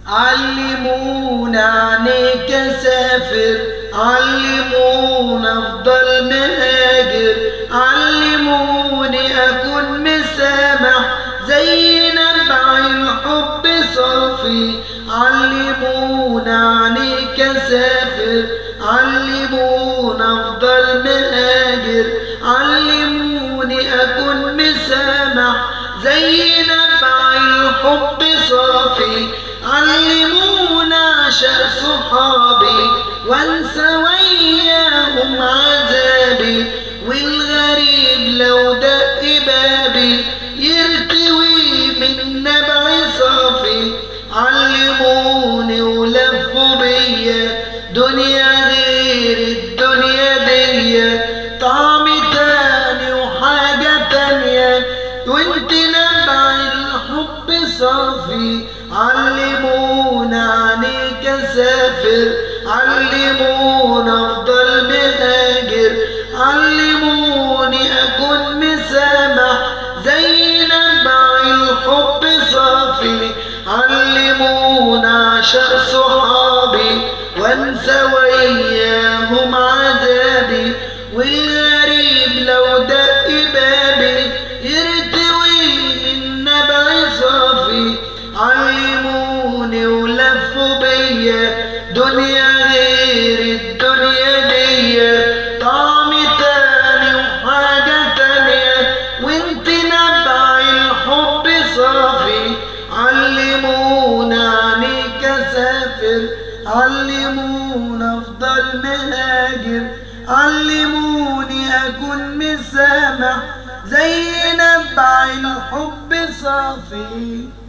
علمونا عنك أسافر، علمونا أفضل مهاجر، علموني أكون مسامح زي نبع الحب صافي. علمونا عنك أسافر، علمونا أفضل مهاجر، علموني أكون مسامح زي نبع الحب صافي. علمونا أعشق صحابي وانسى وياهم عذابي، والغريب لو دق بابي يرتوي من نبع صافي. علموني ولفوا بيا دنيا غير الدنيا دي، طعم تاني وحاجة تانية وانت نبع الحب صافي. علمونا عنك أسافر، علمونا أفضل مهاجر، علموني أكون مسامح زي نبع الحب صافي. علمونا أعشق صحابي وانسى وياهم عذابي، والغريب لو دق بابي يرتوي من نبع صافي. علموني ولفوا بيا دنيا غير الدنيا دي، طعم تاني وحاجة تانية وانت نبع الحب صافي. علمونا عنك أسافر، علمونا أفضل مهاجر، علموني أكون مسامح زي نبع الحب صافي.